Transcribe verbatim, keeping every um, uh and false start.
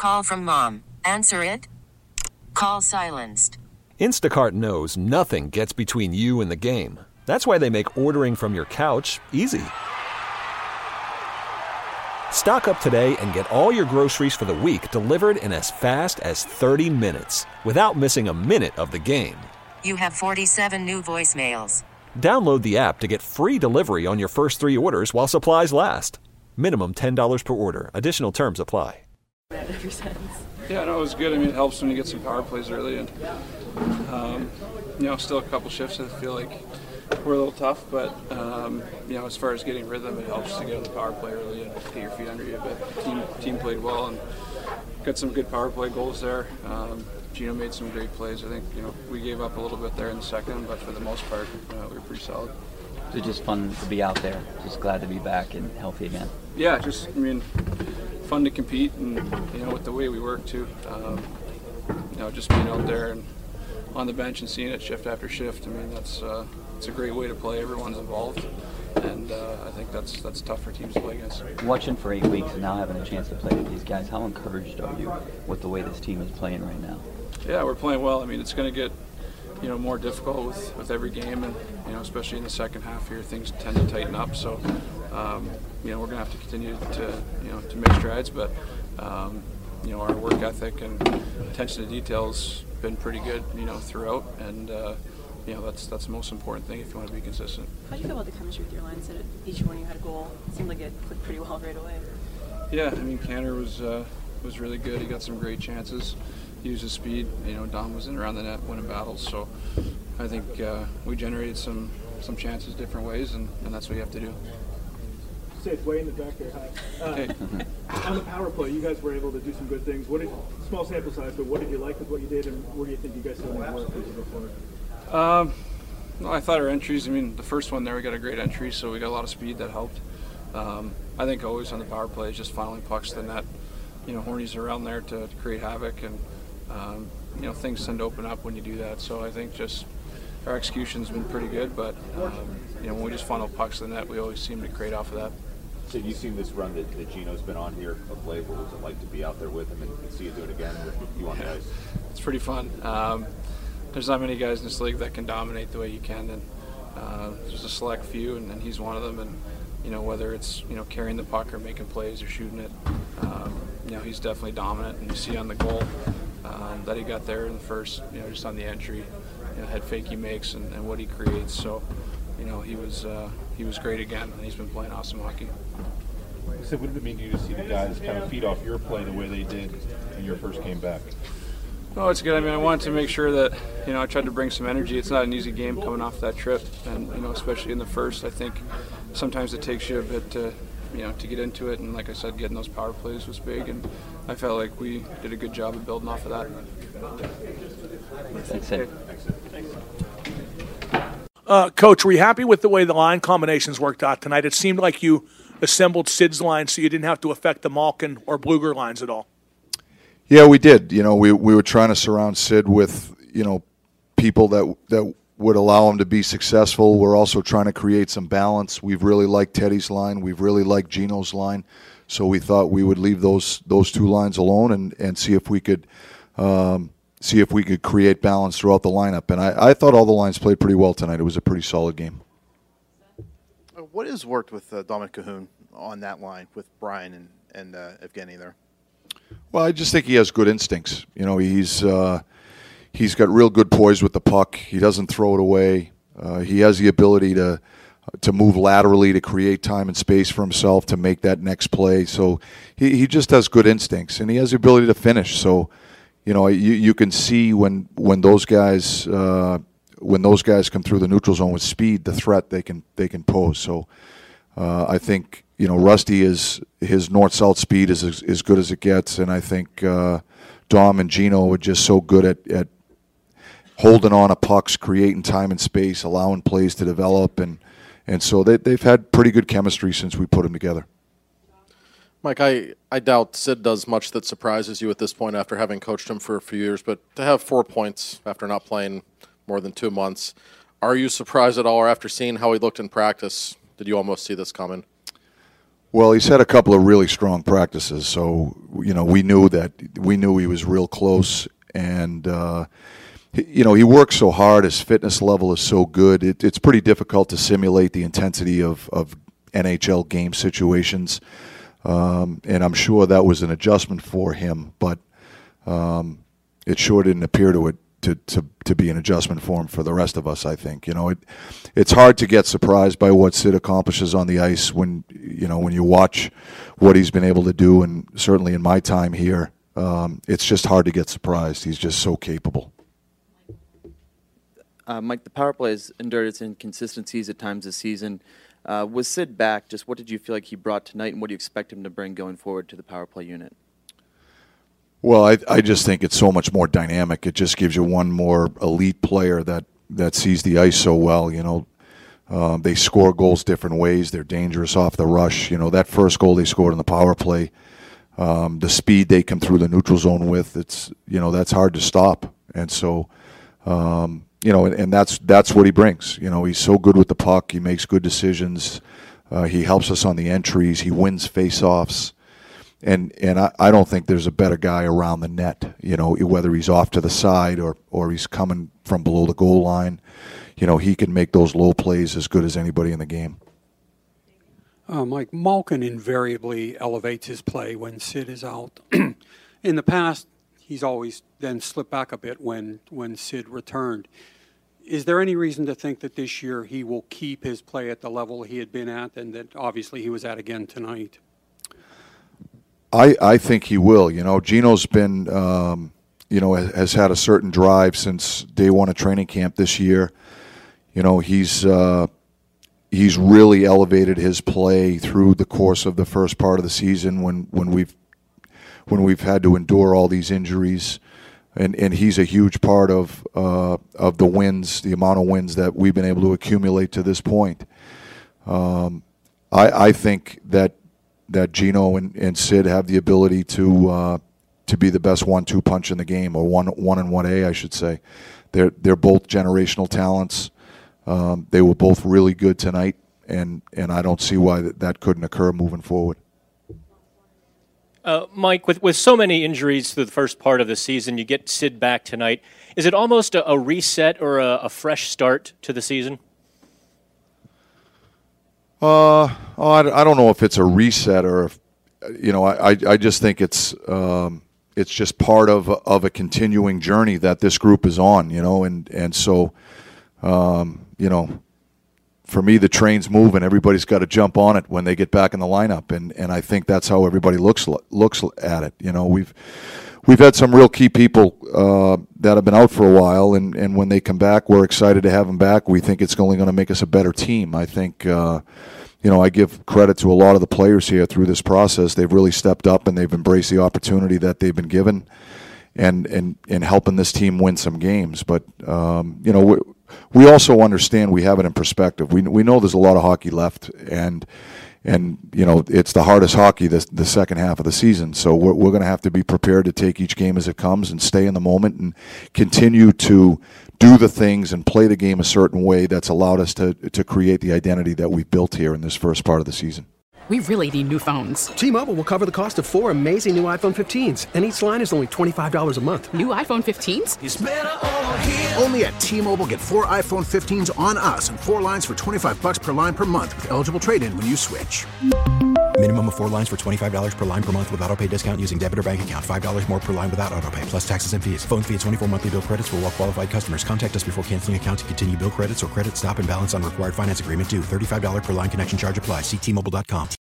Call from mom. Answer it. Call silenced. Instacart knows nothing gets between you and the game. That's why they make ordering from your couch easy. Stock up today and get all your groceries for the week delivered in as fast as thirty minutes without missing a minute of the game. You have forty-seven new voicemails. Download the app to get free delivery on your first three orders while supplies last. Minimum ten dollars per order. Additional terms apply. Yeah, no, it was good. I mean, it helps when you get some power plays early. And, um, you know, still a couple shifts I feel like we're a little tough. But, um, you know, as far as getting rhythm, it helps to get on the power play early and get your feet under you. But the team, team played well and got some good power play goals there. Um, Gino made some great plays. I think, you know, we gave up a little bit there in the second, but for the most part, uh, we were pretty solid. It was just fun to be out there. Just glad to be back and healthy again. Yeah, just, I mean, fun to compete and, you know, with the way we work too. Um, you know, just being out there and on the bench and seeing it shift after shift. I mean, that's uh, it's a great way to play. Everyone's involved. And uh, I think that's that's tough for teams to play against. Watching for eight weeks and now having a chance to play with these guys, how encouraged are you with the way this team is playing right now? Yeah, we're playing well. I mean, it's going to get, you know, more difficult with, with every game, and, you know, especially in the second half here, things tend to tighten up. So, um, you know, we're going to have to continue to, you know, to make strides. But, um, you know, our work ethic and attention to details been pretty good, you know, throughout. And, uh, you know, that's that's the most important thing if you want to be consistent. How do you feel about the chemistry with your lines? That each one you had a goal. It seemed like it clicked pretty well right away. Yeah, I mean, Canner was uh, was really good. He got some great chances. He used his speed. You know, Dom was in around the net winning battles. So I think uh, we generated some some chances different ways, and, and that's what you have to do. Say it's way in the back there. Hi. Uh, hey. On the power play, you guys were able to do some good things. What did small sample size, but what did you like with what you did, and where do you think you guys still need work as you go forward? Um, well, I thought our entries. I mean, the first one there, we got a great entry, so we got a lot of speed that helped. Um, I think always on the power play is just funneling pucks to the net. You know, Horny's around there to, to create havoc, and um, you know, things tend to open up when you do that. So I think just our execution's been pretty good, but um, you know, when we just funnel pucks to the net, we always seem to create off of that. So you've seen this run that, that Gino's been on here of late. What was it like to be out there with him and, and see you do it again with you on the ice? It's pretty fun. Um, there's not many guys in this league that can dominate the way you can, and uh, there's a select few, and, and he's one of them. And you know, whether it's, you know, carrying the puck or making plays or shooting it, um, you know, he's definitely dominant. And you see on the goal um, that he got there in the first, you know, just on the entry, you know, head fake he makes and, and what he creates. So, you know, he was uh, he was great again, and he's been playing awesome hockey. So what did it mean to you to see the guys kind of feed off your play the way they did when your first came back? Oh, it's good. I mean, I wanted to make sure that, you know, I tried to bring some energy. It's not an easy game coming off that trip, and, you know, especially in the first, I think sometimes it takes you a bit to, you know, to get into it. And like I said, getting those power plays was big, and I felt like we did a good job of building off of that. Thanks, Ed. Uh, Coach, were you happy with the way the line combinations worked out tonight? It seemed like you assembled Sid's line so you didn't have to affect the Malkin or Bluger lines at all. Yeah, we did. You know, we we were trying to surround Sid with, you know, people that that would allow him to be successful. We're also trying to create some balance. We've really liked Teddy's line. We've really liked Gino's line. So we thought we would leave those those two lines alone and, and see if we could um, see if we could create balance throughout the lineup. And I, I thought all the lines played pretty well tonight. It was a pretty solid game. What has worked with uh, Dominic Cahoon on that line with Brian and, and uh, Evgeny there? Well, I just think he has good instincts. You know, he's uh, he's got real good poise with the puck. He doesn't throw it away. Uh, he has the ability to to move laterally, to create time and space for himself, to make that next play. So he, he just has good instincts, and he has the ability to finish. So, you know, you you can see when when those guys uh, when those guys come through the neutral zone with speed, the threat they can they can pose. So uh, I think. You know, Rusty is his north-south speed is as, as good as it gets, and I think uh, Dom and Gino are just so good at, at holding on to pucks, creating time and space, allowing plays to develop, and and so they, they've had pretty good chemistry since we put them together. Mike, I, I doubt Sid does much that surprises you at this point after having coached him for a few years, but to have four points after not playing more than two months, are you surprised at all, or after seeing how he looked in practice, did you almost see this coming? Well, he's had a couple of really strong practices, so you know we knew that we knew he was real close, and uh, he, you know he works so hard. His fitness level is so good. It, it's pretty difficult to simulate the intensity of, of N H L game situations, um, and I'm sure that was an adjustment for him. But um, it sure didn't appear to it to, to to be an adjustment for him for the rest of us. I think you know it. It's hard to get surprised by what Sid accomplishes on the ice when you know when you watch what he's been able to do, and certainly in my time here, um, it's just hard to get surprised. He's just so capable. Uh, Mike, the power play has endured its inconsistencies at times this season. Uh, with Sid back, just what did you feel like he brought tonight, and what do you expect him to bring going forward to the power play unit? Well, I, I just think it's so much more dynamic. It just gives you one more elite player that, that sees the ice so well. You know, uh, they score goals different ways. They're dangerous off the rush. You know, that first goal they scored in the power play, um, the speed they come through the neutral zone with, it's you know that's hard to stop. And so, um, you know, and, and that's that's what he brings. You know, he's so good with the puck. He makes good decisions. Uh, he helps us on the entries. He wins face-offs. And and I, I don't think there's a better guy around the net, you know, whether he's off to the side or, or he's coming from below the goal line. You know, he can make those low plays as good as anybody in the game. Uh, Mike, Malkin invariably elevates his play when Sid is out. In the past, he's always then slipped back a bit when, when Sid returned. Is there any reason to think that this year he will keep his play at the level he had been at and that obviously he was at again tonight? I, I think he will. You know, Gino's been, um, you know, has had a certain drive since day one of training camp this year. You know, he's uh, he's really elevated his play through the course of the first part of the season when, when we've when we've had to endure all these injuries, and, and he's a huge part of uh, of the wins, the amount of wins that we've been able to accumulate to this point. Um, I, I think that. that Gino and, and Sid have the ability to uh, to be the best one two punch in the game, or one one and one A, I should say. They're they're both generational talents. Um, they were both really good tonight, and, and I don't see why that, that couldn't occur moving forward. Uh, Mike, with, with so many injuries through the first part of the season, you get Sid back tonight. Is it almost a, a reset or a, a fresh start to the season? Uh, oh, I, I don't know if it's a reset or, if, you know, I, I, I just think it's um, it's just part of of a continuing journey that this group is on, you know, and and so, um, you know, for me the train's moving. Everybody's got to jump on it when they get back in the lineup, and, and I think that's how everybody looks looks at it. You know, we've we've had some real key people uh, that have been out for a while, and, and when they come back, we're excited to have them back. We think it's only going to make us a better team. I think. Uh, You know, I give credit to a lot of the players here through this process. They've really stepped up and they've embraced the opportunity that they've been given, and and, and helping this team win some games. But um, you know, we, we also understand we have it in perspective. We we know there's a lot of hockey left, and and you know it's the hardest hockey this the second half of the season. So we're we're going to have to be prepared to take each game as it comes and stay in the moment and continue to do the things and play the game a certain way that's allowed us to to create the identity that we've built here in this first part of the season. We really need new phones. T-Mobile will cover the cost of four amazing new iPhone fifteens, and each line is only twenty-five dollars a month. New iPhone fifteens? It's better over here. Only at T-Mobile, get four iPhone fifteens on us and four lines for twenty-five bucks per line per month with eligible trade-in when you switch. Minimum of four lines for twenty-five dollars per line per month with autopay discount using debit or bank account. five dollars more per line without autopay, plus taxes and fees. Phone fee at twenty-four monthly bill credits for well-qualified customers. Contact us before canceling account to continue bill credits or credit stop and balance on required finance agreement due. thirty-five dollars per line connection charge applies. See T Mobile dot com.